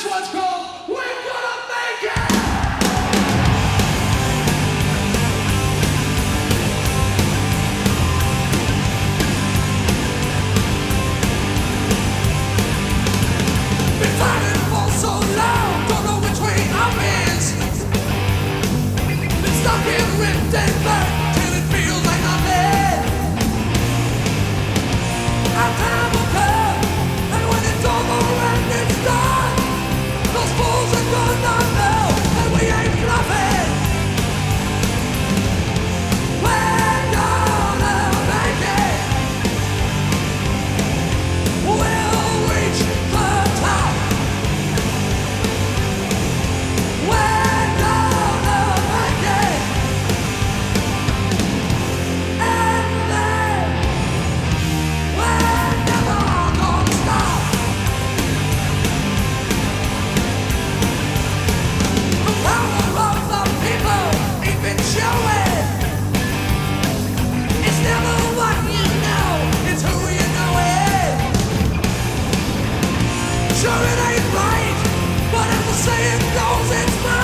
one's called We're Gonna Make It! Been fighting for so long, don't know which way I'm in. Been stuck in ripped and burnt till it feels like I'm dead. Our time will come, and when it's over and it's done, those fools are gonna know that we ain't bluffing. We're gonna make it. We'll reach the top. We're gonna make it. And then we're never gonna stop. The power of the people ain't been showing. It's never what you know, it's who you know it. Sure it ain't right, but as the saying goes, it's right.